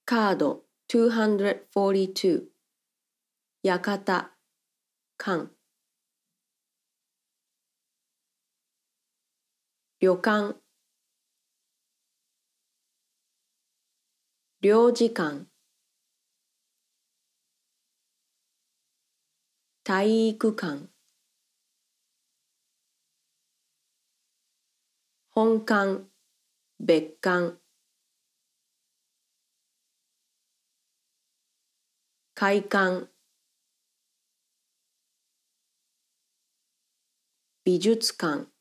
カード242館館旅館領事館体育館本館別館会館美術館